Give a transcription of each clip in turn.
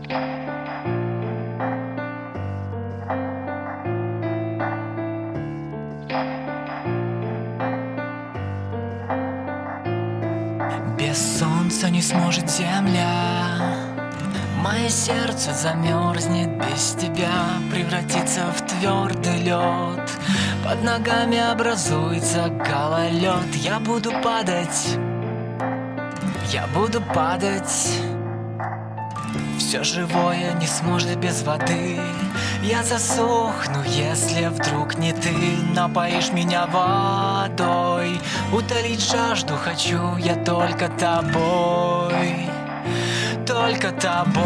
Без солнца не сможет земля, мое сердце замерзнет без тебя, превратится в твердый лед. Под ногами образуется гололед. Я буду падать, я буду падать. Все живое не сможет без воды. Я засохну, если вдруг не ты напоишь меня водой. Утолить жажду хочу я только тобой, только тобой.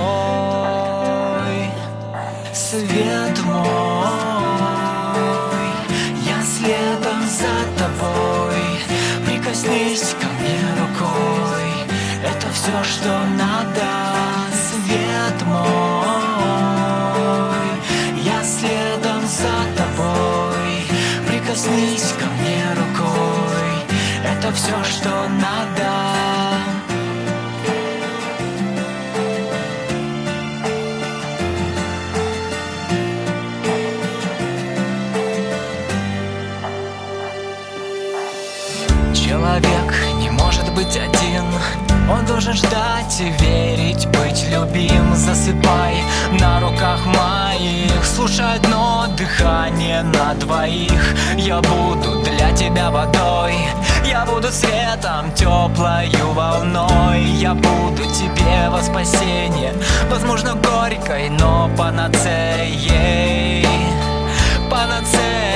Свет мой, я следом за тобой. Прикоснись ко мне рукой, это все, что надо. Свет мой, я следом за тобой. Прикоснись ко мне рукой, это все, что надо. Человек не может быть один, он должен ждать и верить, быть любим. Засыпай на руках моих, слушай одно дыхание на двоих. Я буду для тебя водой, я буду светом, теплою волной. Я буду тебе во спасение, возможно горькой, но панацеей, панацеей.